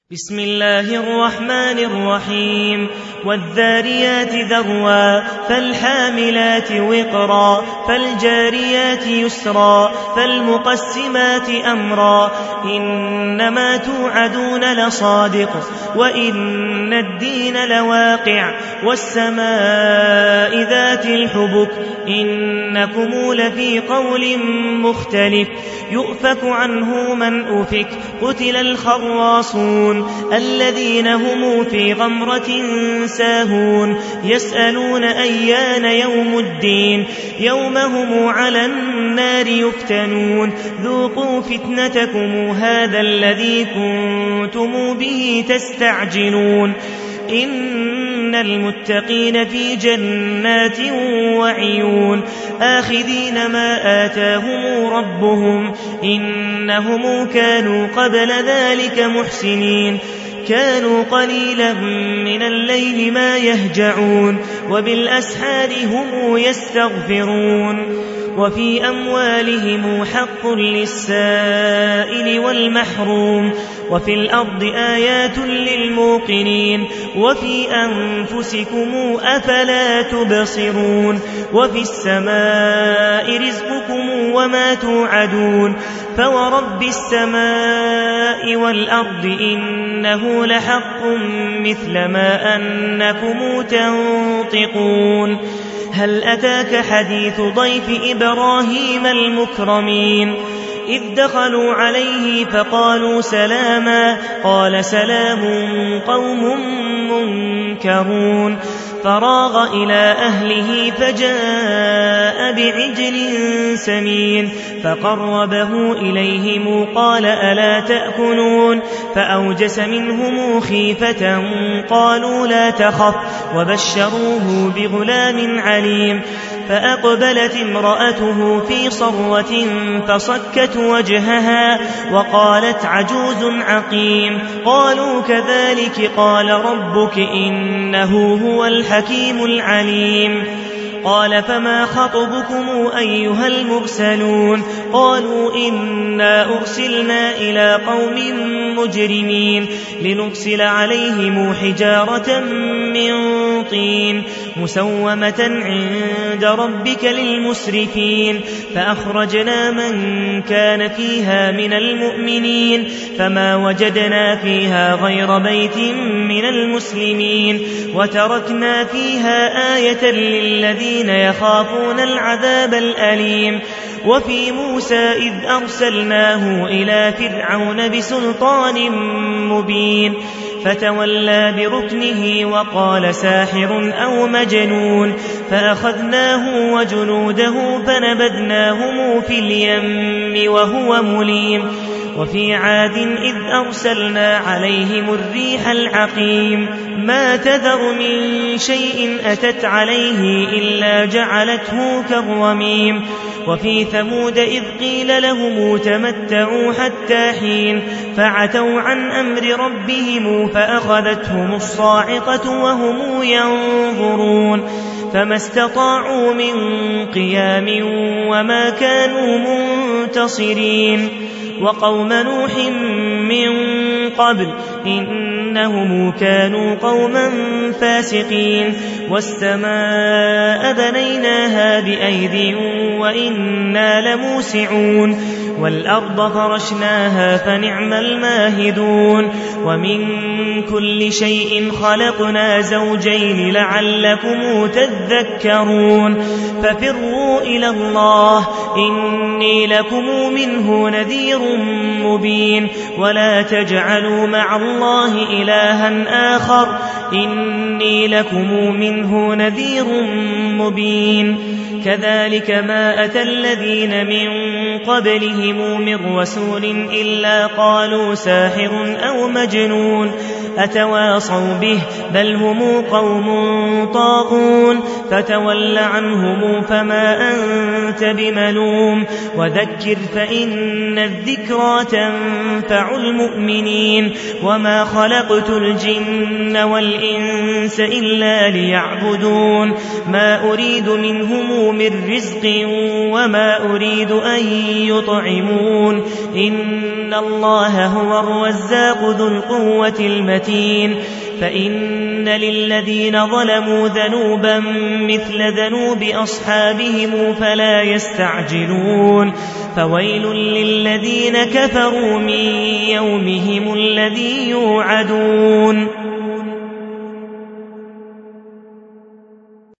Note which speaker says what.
Speaker 1: بسم الله الرحمن الرحيم والذاريات ذروا فالحاملات وقرا فالجاريات يسرا فالمقسمات أمرا إنما توعدون لصادق وإن الدين لواقع والسماء ذات الحبك إنكم لفي قول مختلف يؤفك عنه من أفك قتل الخراصون الذين هم في غمرة ساهون يسألون أيان يوم الدين يوم هم على النار يفتنون ذوقوا فتنتكم هذا الذي كنتم به تستعجلون إن المتقين في جنات وعيون آخذين ما آتاهم ربهم إنهم كانوا قبل ذلك محسنين كانوا قليلا من الليل ما يهجعون وبالأسحار هم يستغفرون وفي أموالهم حق للسائل والمحروم وفي الأرض آيات للموقنين وفي أنفسكم أفلا تبصرون وفي السماء رزقكم وما توعدون فورب السماء والأرض إنه لحق مثل ما أنكم تنطقون هل أتاك حديث ضيف إبراهيم المكرمين إذ دخلوا عليه فقالوا سلاما قال سلام قوم منكرون فراغ إلى أهله فجاء بعجل سمين فقربه إليهم قال ألا تأكلون فأوجس منهم خيفة قالوا لا تخف وبشروه بغلام عليم فأقبلت امرأته في صرة فصكت وجهها وقالت عجوز عقيم قالوا كذلك قال ربك إنه هو الحكيم العليم قال فما خطبكم أيها المرسلون قالوا إنا أرسلنا إلى قوم مجرمين لنرسل عليهم حجارة من طين مسومة عند ربك للمسرفين فأخرجنا من كان فيها من المؤمنين فما وجدنا فيها غير بيت من المسلمين وتركنا فيها آية للذين يخافون العذاب الأليم وفي موسى إذ أرسلناه إلى فرعون بسلطان مبين فتولى بركنه وقال ساحر أو مجنون فأخذناه وجنوده فنبذناهم في اليم وهو مليم وفي عاد إذ أرسلنا عليهم الريح العقيم ما تذر من شيء أتت عليه إلا جعلته كالرميم وفي ثمود إذ قيل لهم تمتعوا حتى حين فعتوا عن أمر ربهم فأخذتهم الصاعقة وهم ينظرون فما استطاعوا من قيام وما كانوا منتصرين وقوم نوح من قبل إنهم كانوا قوما فاسقين والسماء بنيناها بأيد وإنا لموسعون والأرض فرشناها فنعم الماهدون ومن كل شيء خلقنا زوجين لعلكم تذكرون ففروا إلى الله إني لكم منه نذير مبين ولا تجعلوا مع الله إلها آخر إني لكم منه نذير مبين كذلك ما أتى الذين من قبلهم من رسول إلا قالوا ساحر أو مجنون أتواصوا به بل هم قوم طاغون فتول عنهم فما أنت بملوم وذكر فإن الذكرى تنفع المؤمنين وما خلقت الجن والإنس إلا ليعبدون ما أريد منهم من رزق وما أريد أن يطعمون إن الله هو الرزاق ذو القوة المتين فإن للذين ظلموا ذنوبا مثل ذنوب أصحابهم فلا يستعجلون فويل للذين كفروا من يومهم الذي يوعدون